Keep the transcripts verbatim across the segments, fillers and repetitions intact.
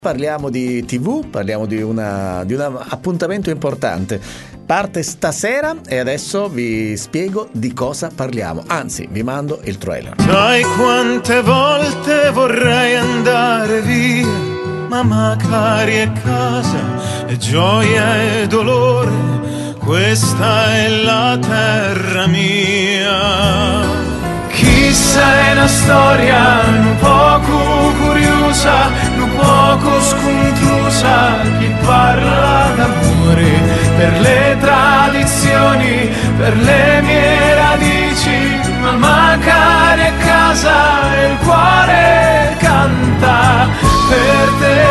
Parliamo di tivù, parliamo di, una, di un appuntamento importante. Parte stasera e adesso vi spiego di cosa parliamo. Anzi, vi mando il trailer. Sai quante volte vorrei andare via, ma magari è casa, è gioia e dolore, questa è la terra mia. Chissà è una storia un poco curiosa, un poco scontrusa, chi parla d'amore per le tradizioni, per le mie radici, ma magari a casa il cuore canta per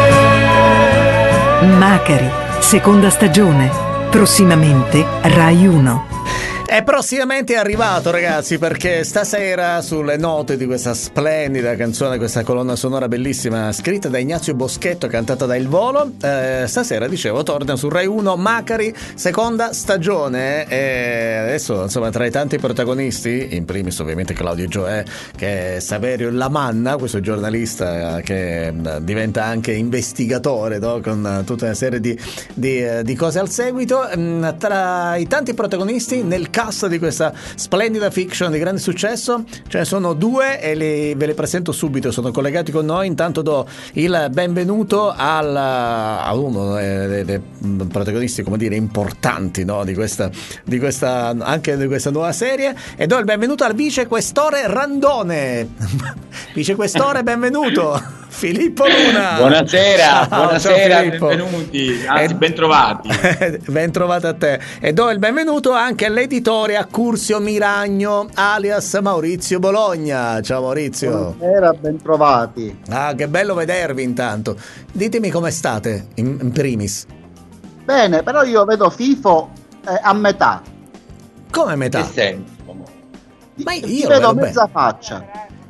te. Macari, seconda stagione, prossimamente Rai uno. È prossimamente arrivato, ragazzi, perché stasera sulle note di questa splendida canzone, questa colonna sonora bellissima scritta da Ignazio Boschetto, cantata da Il Volo, eh, stasera, dicevo, torna su Rai uno Macari, seconda stagione. E adesso, insomma, tra i tanti protagonisti, in primis ovviamente Claudio Gioè, che è Saverio Lamanna, questo giornalista che diventa anche investigatore, no? Con tutta una serie di, di, di cose al seguito. Tra i tanti protagonisti nel cast di questa splendida fiction di grande successo ce ne sono due e li, ve le presento subito, sono collegati con noi. Intanto do il benvenuto al, a uno dei, dei protagonisti, come dire, importanti, no? di, questa, di questa anche di questa nuova serie, e do il benvenuto al vicequestore Randone. Vicequestore, benvenuto Filippo Luna. Buonasera, ciao, buonasera, ciao, benvenuti, anzi e, ben trovati. Ben trovato a te. E do il benvenuto anche all'editore Accursio Miragno, alias Maurizio Bologna. Ciao Maurizio. Buonasera, ben trovati. Ah, che bello vedervi intanto. Ditemi come state in, in primis. Bene, però io vedo FIFO eh, a metà. Come a metà? Che senso? Ma io, Ti io vedo bene. mezza faccia.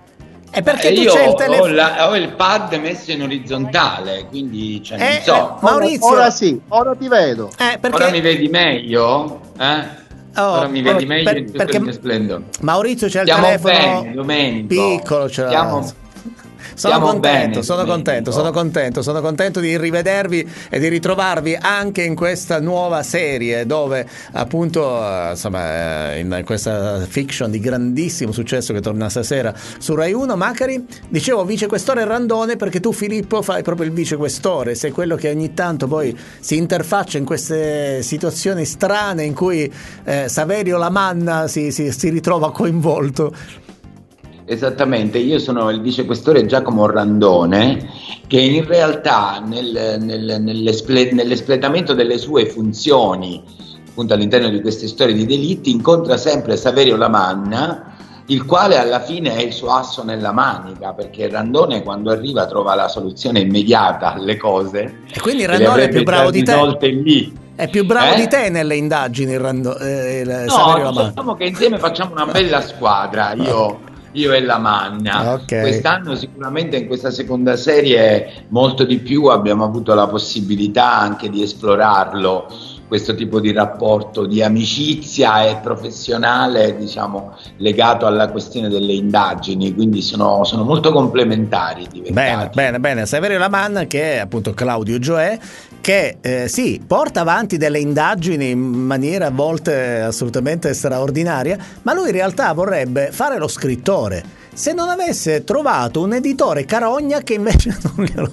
È perché eh, tu io c'è il telefono. ho, la, ho il pad messo in orizzontale, quindi cioè, Eh, non so. eh, Maurizio. Ora, ora sì, ora ti vedo. Eh, perché... Ora mi vedi meglio? Eh? Oh, ora mi vedi oh, meglio per- in tutto perché il mio splendore. Maurizio c'è il Stiamo telefono bene, Domenico. piccolo, ce l'ha. Stiamo- Sono Stiamo contento, bene, sono Domenico. contento, sono contento, sono contento di rivedervi e di ritrovarvi anche in questa nuova serie dove appunto eh, insomma eh, in questa fiction di grandissimo successo che torna stasera su Rai uno Macari. Dicevo vicequestore Randone perché tu, Filippo, fai proprio il vicequestore, sei quello che ogni tanto poi si interfaccia in queste situazioni strane in cui eh, Saverio Lamanna si, si, si ritrova coinvolto. Esattamente, io sono il vicequestore Giacomo Randone, che in realtà nel, nel, nell'esple, nell'espletamento delle sue funzioni, appunto all'interno di queste storie di delitti, incontra sempre Saverio Lamanna, il quale alla fine è il suo asso nella manica, perché Randone quando arriva trova la soluzione immediata alle cose. E quindi Randone è più bravo di te. Lì. È più bravo Eh? di te nelle indagini, Rando, eh, il No, Saverio Lamanna. diciamo che insieme facciamo una bella squadra, io... Io e Lamanna. Okay. Quest'anno sicuramente in questa seconda serie molto di più abbiamo avuto la possibilità anche di esplorarlo, questo tipo di rapporto di amicizia e professionale, diciamo, legato alla questione delle indagini, quindi sono, sono molto complementari diventati. Bene, bene, bene. Saverio Lamanna, che è appunto Claudio Gioè, che eh, sì, porta avanti delle indagini in maniera a volte assolutamente straordinaria, ma lui in realtà vorrebbe fare lo scrittore. Se non avesse trovato un editore carogna che invece non glielo...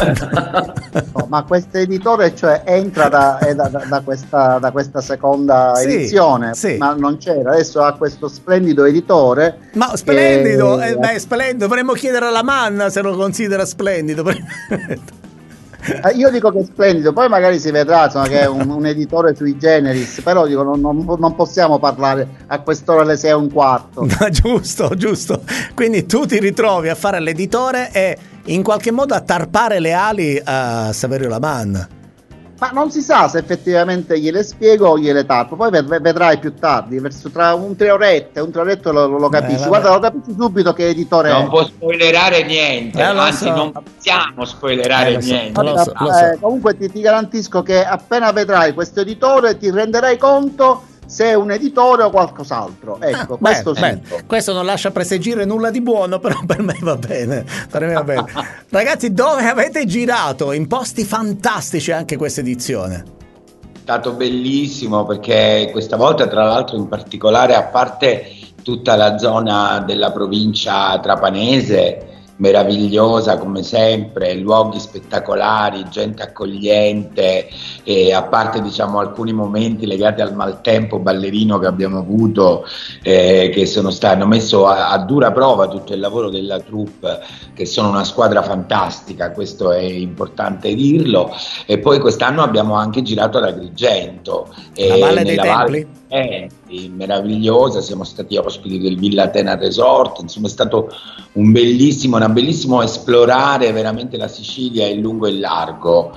No, ma questo editore cioè entra da, è da, da, da, questa, da questa seconda Sì, edizione, sì. ma non c'era, adesso ha questo splendido editore. Ma splendido, che- eh, beh, splendido, dovremmo chiedere alla Manna se lo considera splendido. Eh, io dico che è splendido, poi magari si vedrà insomma, che è un, un editore sui generis, però dico non, non, non possiamo parlare a quest'ora alle sei e un quarto. No, giusto, giusto. Quindi tu ti ritrovi a fare l'editore e in qualche modo a tarpare le ali a Saverio Lamanna. Ma non si sa se effettivamente gliele spiego o gliele tappo, poi ved- vedrai più tardi, verso tra un tre orette, un tre orette lo, lo capisci. Eh, Guarda, lo capisci subito che editore Non è. può spoilerare niente, Eh, lo anzi so. non possiamo spoilerare Eh, lo so. niente. Lo so, lo so. Eh, comunque ti, ti garantisco che appena vedrai questo editore ti renderai conto se è un editore o qualcos'altro. Ecco, Ah, questo bene, sì. bene. Questo non lascia presagire nulla di buono, però per me va bene. Per me va bene. Ragazzi, dove avete girato? In posti fantastici anche questa edizione. È stato bellissimo perché questa volta, tra l'altro, in particolare, a parte tutta la zona della provincia trapanese, meravigliosa come sempre, luoghi spettacolari, gente accogliente, e a parte diciamo alcuni momenti legati al maltempo ballerino che abbiamo avuto, eh, che sono stati, hanno messo a, a dura prova tutto il lavoro della troupe, che sono una squadra fantastica, questo è importante dirlo. E poi quest'anno abbiamo anche girato ad Agrigento, La eh, Valle dei nella Valle- Templi. Eh, sì, meravigliosa, siamo stati ospiti del Villa Atena Resort, insomma è stato un bellissimo, una bellissimo esplorare veramente la Sicilia in lungo e in largo,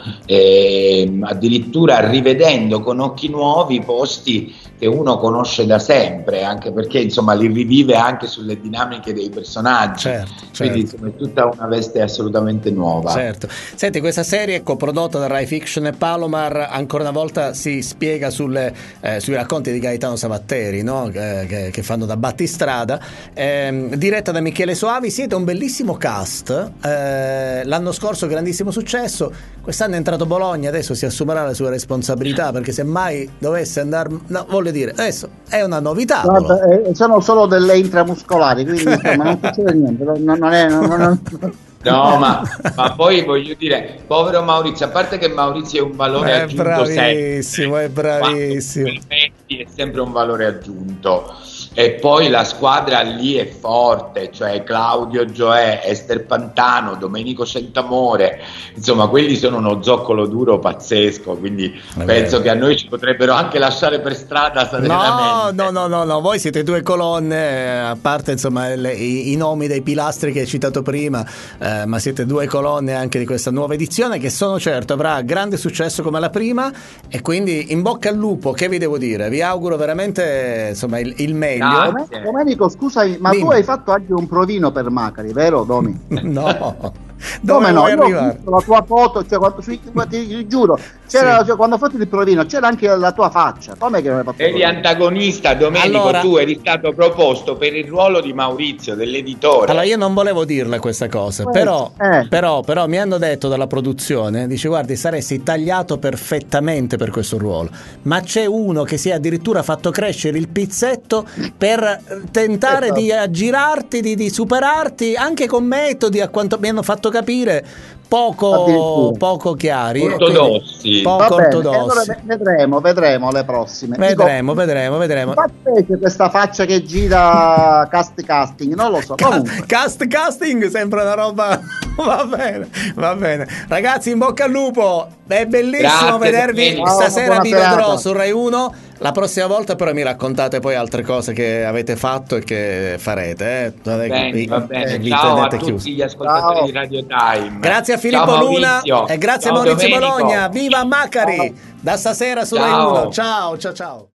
e addirittura rivedendo con occhi nuovi posti che uno conosce da sempre, anche perché insomma li rivive anche sulle dinamiche dei personaggi, Certo, quindi certo. insomma è tutta una veste assolutamente nuova. Certo. Senti, questa serie è coprodotta da Rai Fiction e Palomar, ancora una volta si spiega sulle, eh, sui racconti di Gaetano Savatteri, no? che, che- che fanno da battistrada, ehm, diretta da Michele Soavi. Siete un bellissimo cast, eh, l'anno scorso grandissimo successo, quest'anno è entrato Bologna, adesso si assumerà le sue responsabilità, perché se mai dovesse andare, no, voglio dire, adesso è una novità. Guarda, Bologna. eh, sono solo delle intramuscolari, quindi insomma non succede niente. Non, non è, non, non- No, ma, ma poi voglio dire, povero Maurizio, a parte che Maurizio è un valore È aggiunto sempre, bravissimo, è bravissimo. quando tu metti è sempre un valore aggiunto. E poi la squadra lì è forte, cioè Claudio Gioè, Ester Pantano, Domenico Centamore, insomma quelli sono uno zoccolo duro pazzesco, quindi È penso vero. che a noi ci potrebbero anche lasciare per strada No, serenamente. no, no, no, no, voi siete due colonne, eh, a parte insomma le- i, i nomi dei pilastri che hai citato prima, eh, ma siete due colonne anche di questa nuova edizione, che sono certo avrà grande successo come la prima, e quindi in bocca al lupo, che vi devo dire? Vi auguro veramente insomma il, il meglio. Grazie. Dome- Domenico, scusami, ma Dimmi. tu hai fatto anche un provino per Macari, vero Domi? No, dove Come no? vuoi Io ho arrivare? visto la tua foto, cioè, quando, sui- ti, ti giuro, c'era, Sì. cioè, quando ho fatto il provino c'era anche la tua faccia. Com'è che non hai fatto il Eri provino? antagonista, Domenico, Allora- tu eri stato proposto per il ruolo di Maurizio, dell'editore. Allora io non volevo dirla questa cosa, Eh, però, eh. però, però mi hanno detto dalla produzione, dice guardi saresti tagliato perfettamente per questo ruolo, ma c'è uno che si è addirittura fatto crescere il pizzetto per tentare Esatto. di aggirarti, di, di superarti anche con metodi, a quanto mi hanno fatto capire, poco, Addirittura. poco chiari. e Ortodossi. quindi Va Poco bene, e ortodossi. allora ve- vedremo, vedremo le prossime. Vedremo, Dico, vedremo, vedremo. fa specie questa faccia che gira cast casting, non lo so. Comunque, Cast casting sembra una roba. Va bene, va bene. Ragazzi, in bocca al lupo. È bellissimo Grazie, vedervi. Domenico. Stasera Buona vi serata. vedrò su Rai uno. La prossima volta, però, mi raccontate poi altre cose che avete fatto e che farete. Eh? Non è che Bene, vi- va bene. vi Ciao a tenete tutti chiusi. gli ascoltatori Ciao. di Radio Time. Grazie a Filippo Ciao, Luna Maurizio. e grazie a Ciao, Maurizio Domenico. Bologna. Viva Macari! Da stasera su Rai Ciao. uno. Ciao, ciao, ciao.